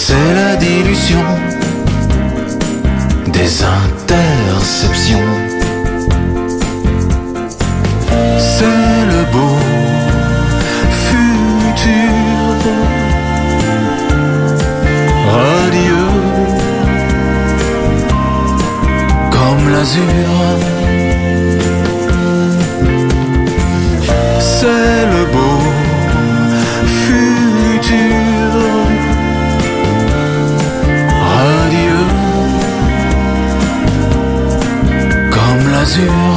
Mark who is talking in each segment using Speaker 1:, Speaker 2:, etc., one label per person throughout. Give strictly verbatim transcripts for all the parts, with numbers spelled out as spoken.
Speaker 1: C'est la dilution des interceptions. C'est le beau futur radieux comme l'azur. C'est le beau futur radieux comme l'azur.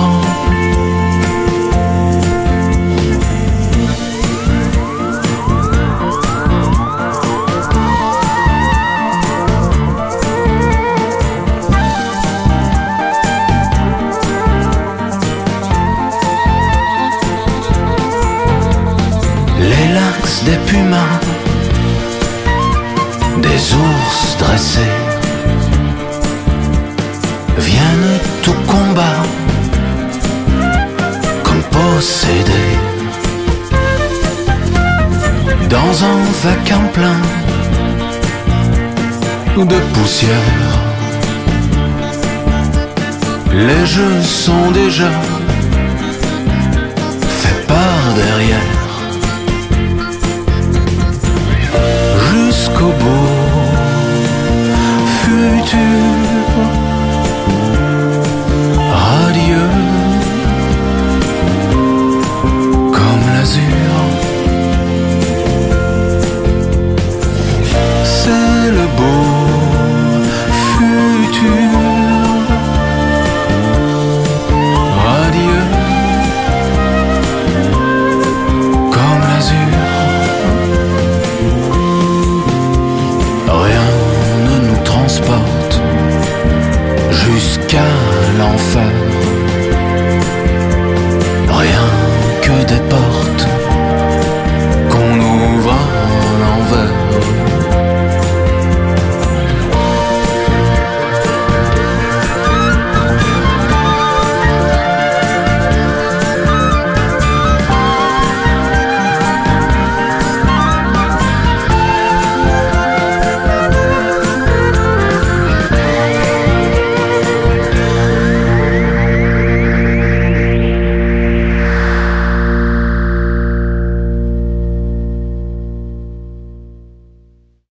Speaker 1: Des pumas, des ours dressés viennent tout combat comme possédés dans un vacarme plein de poussière. Les jeux sont déjà faits par derrière. Jusqu'au beau futur